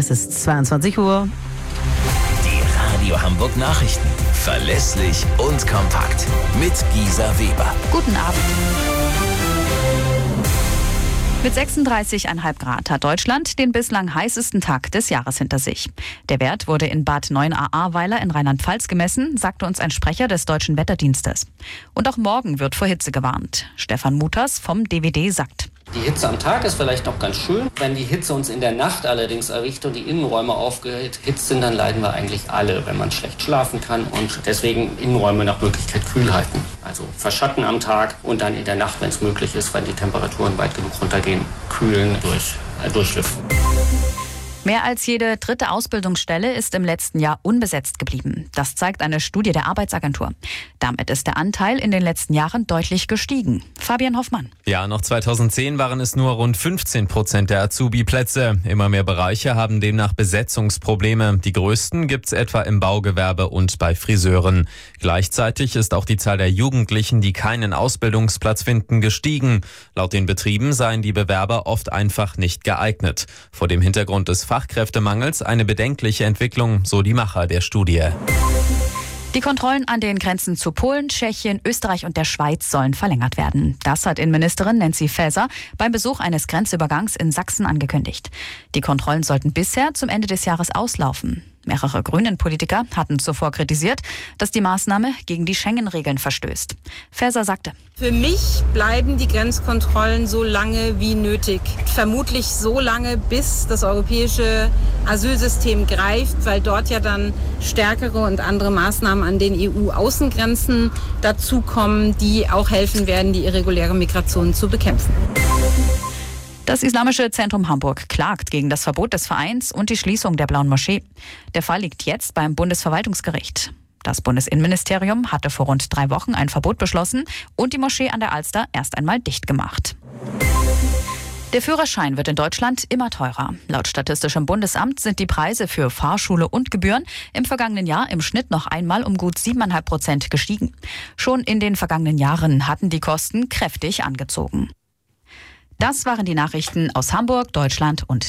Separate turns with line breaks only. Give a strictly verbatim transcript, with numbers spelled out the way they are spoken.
Es ist zweiundzwanzig Uhr.
Die Radio Hamburg Nachrichten. Verlässlich und kompakt. Mit Gisa Weber.
Guten Abend. Mit sechsunddreißig Komma fünf Grad hat Deutschland den bislang heißesten Tag des Jahres hinter sich. Der Wert wurde in Bad Neuenahr-Ahrweiler in Rheinland-Pfalz gemessen, sagte uns ein Sprecher des Deutschen Wetterdienstes. Und auch morgen wird vor Hitze gewarnt. Stefan Muthers vom D W D sagt:
Die Hitze am Tag ist vielleicht noch ganz schön. Wenn die Hitze uns in der Nacht allerdings erwischt und die Innenräume aufgehitzt sind, dann leiden wir eigentlich alle, wenn man schlecht schlafen kann. Und deswegen Innenräume nach Möglichkeit kühl halten. Also verschatten am Tag und dann in der Nacht, wenn es möglich ist, wenn die Temperaturen weit genug runtergehen, kühlen durch, äh, durchlüften.
Mehr als jede dritte Ausbildungsstelle ist im letzten Jahr unbesetzt geblieben. Das zeigt eine Studie der Arbeitsagentur. Damit ist der Anteil in den letzten Jahren deutlich gestiegen. Fabian Hoffmann.
Ja, noch zweitausendzehn waren es nur rund fünfzehn Prozent der Azubi-Plätze. Immer mehr Bereiche haben demnach Besetzungsprobleme. Die größten gibt's etwa im Baugewerbe und bei Friseuren. Gleichzeitig ist auch die Zahl der Jugendlichen, die keinen Ausbildungsplatz finden, gestiegen. Laut den Betrieben seien die Bewerber oft einfach nicht geeignet. Vor dem Hintergrund des Fachkräftemangels eine bedenkliche Entwicklung, so die Macher der Studie.
Die Kontrollen an den Grenzen zu Polen, Tschechien, Österreich und der Schweiz sollen verlängert werden. Das hat Innenministerin Nancy Faeser beim Besuch eines Grenzübergangs in Sachsen angekündigt. Die Kontrollen sollten bisher zum Ende des Jahres auslaufen. Mehrere Grünen-Politiker hatten zuvor kritisiert, dass die Maßnahme gegen die Schengen-Regeln verstößt. Faeser sagte:
Für mich bleiben die Grenzkontrollen so lange wie nötig. Vermutlich so lange, bis das europäische Asylsystem greift, weil dort ja dann stärkere und andere Maßnahmen an den E U-Außengrenzen dazukommen, die auch helfen werden, die irreguläre Migration zu bekämpfen.
Das Islamische Zentrum Hamburg klagt gegen das Verbot des Vereins und die Schließung der Blauen Moschee. Der Fall liegt jetzt beim Bundesverwaltungsgericht. Das Bundesinnenministerium hatte vor rund drei Wochen ein Verbot beschlossen und die Moschee an der Alster erst einmal dicht gemacht. Der Führerschein wird in Deutschland immer teurer. Laut Statistischem Bundesamt sind die Preise für Fahrschule und Gebühren im vergangenen Jahr im Schnitt noch einmal um gut sieben Komma fünf Prozent gestiegen. Schon in den vergangenen Jahren hatten die Kosten kräftig angezogen. Das waren die Nachrichten aus Hamburg, Deutschland und